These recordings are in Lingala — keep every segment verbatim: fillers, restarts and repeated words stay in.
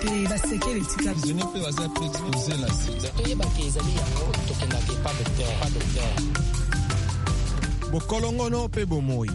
te basekele tika je ne peux pas exposer la sida toyeba ke ezali yango tokendaka pas docteur pas docteur bokolongono pe bomoi.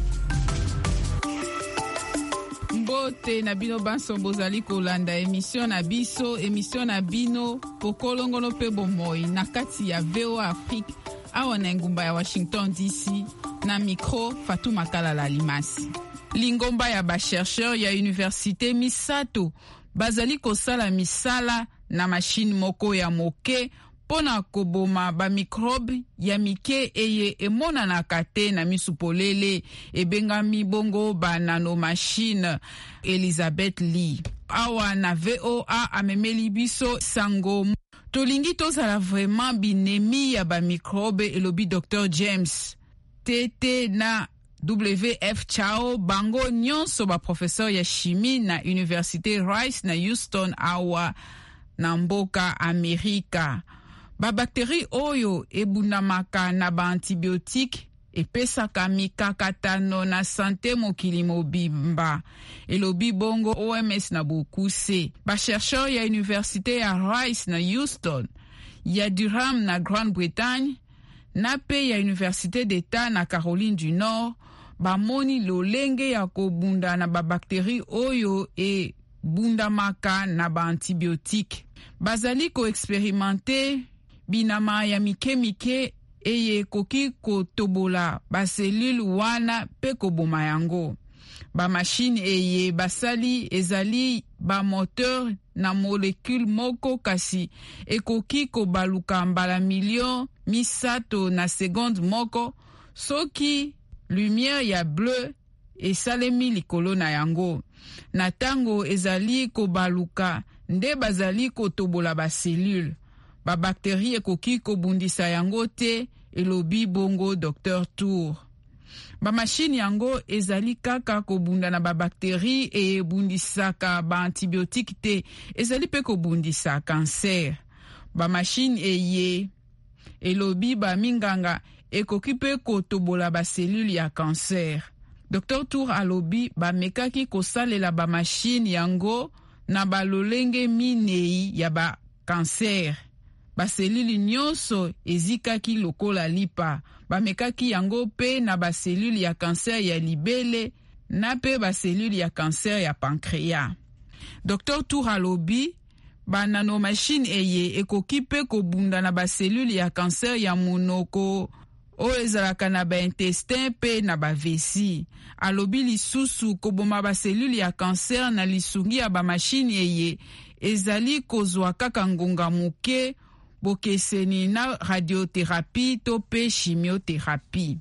Mbote na bino banso bozali kolanda émission na biso émission na bino bokolongono pe bomoi na kati ya V O A Afrique awa na ngumba ya Washington D C na micro Fatou Makalala Limasi. Lingomba ya ba chercheur ya université misato bazali kosala misala na machine moko ya moke pona koboma ba microbe ya mike eye emonanaka te na misu polele ebengami bongo ba nanomachine. Elizabeth Lee awa na V O A amemeli biso sango tolingi tozala vraiment binemi ya ba microbe elobi Docteur James Tete na W F Chao bango nyonso ba professeur ya chimie na Université Rice na Houston awa na mboka Amerika. Ba bakteri oyo ebundamaka na ba antibiotique epesaka mikakatano na sante mokili mobimba elobi bongo O M S na bokuse. Ba chercheur ya Université ya Rice na Houston, ya Durham na Grande-Bretagne na pe ya Université d'État na Caroline du Nord bamoni lolenge ya kobunda na ba bakteri oyo e bundamaka na ba antibiotique. Bazali ko experimente binama ya mike mike eye koki kotobola ba cellule wana pe koboma yango. Ba machine eye basali ezali ba moteur na molécule moko kasi ekoki kobaluka mbala million misato na seconde moko soki lumière ya bleu esalemi likolo na yango. Na tango ezali kobaluka nde bazali kotobola ba cellule. Ba bakteri ekoki kobundisa yango te elobi bongo Docteur Tour. Ba machine yango ezali kaka kobunda na ba bakteri e ebundisaka ba antibiotique te ezali pe kobundisa cancer. Ba machine eye elobi ba minganga ekoki pe kotobola ba cellule ya cancer. Docteur Tour alobi ba mekaki kosalela ba machine yango na ba lolenge minei ya ba cancer. Ba cellule nyonso ezikaki lokola lipa. Ba mekaki yango pe na ba cellule ya cancer ya libele na pe ba cellule ya cancer ya pancréas. Docteur Tour alobi ba nanomachine eye ekoki pe kobunda na ba cellule ya cancer ya monoko o ezalaka na ba intestin pe na ba vessie. Alobi lisusu koboma ba cellule ya cancer na lisungi ya ba machine eye ezali kozwa kaka ngonga moke bokeseni na radiothérapie to pe chimiothérapie.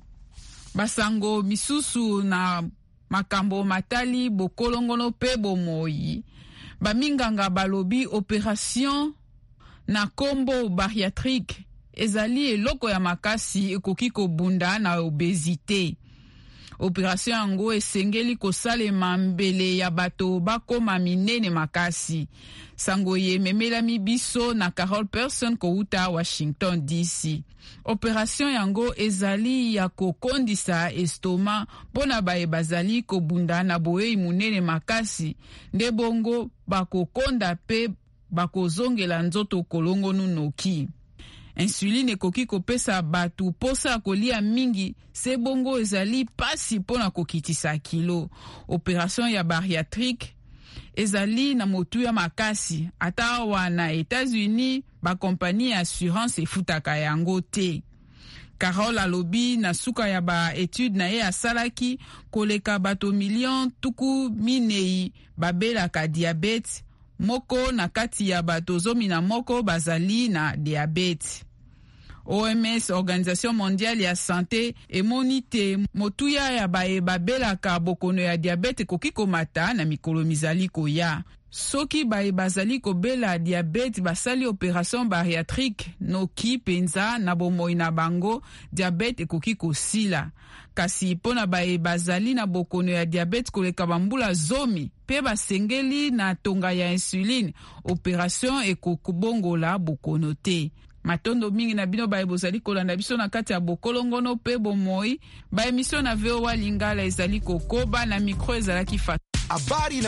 Basango misusu na makambo matali bokolongono pe bomoi. Baminganga balobi opération na kombo bariatrique ezali eloko ya makasi ekoki kobunda na obésité. Opération yango esengeli kosalema mbele ya bato bakoma minene makasi. Sango ye memelami biso na Carol Person kouta Washington D C. Opération yango ezali ya kokondisa estoma pona bae bazali kobunda na boei munene makasi nde bongo bakokonda pe bakozongela nzoto kolongonu noki. Insuline ekoki kopesa batu posa kolia mingi se bongo ezali pasi pona kokitisa kilo. Opération ya bariatrique ezali na motu ya makasi ata wana États-Unis ba kompani ya assurance efutaka yango te. Carol alobi na suka ya ba étude na ye asalaki koleka bato million tuku minei babelaka diabete moko na kati ya bato zomi na moko bazali na diabete. O M S, Organisation Mondiale ya Santé, emoni te motuya ya bae babelaka bokono ya diabete koki komata na mikolo mizali koya. Soki bae bazali kobela diabete basali opération bariatrique noki penza na bomoi na bango diabete koki kosila. Kasi pona bae bazali na bokono ya diabete koleka bambula zomi pe basengeli na tonga ya insuline opération ekokubongola bokono te. Matondo mingi na bino bae bozali kolanda biso na kati ya bokolongono pe bomoi ba emission na V O A Lingala ezali kokoba na micro ezalaki Fatou.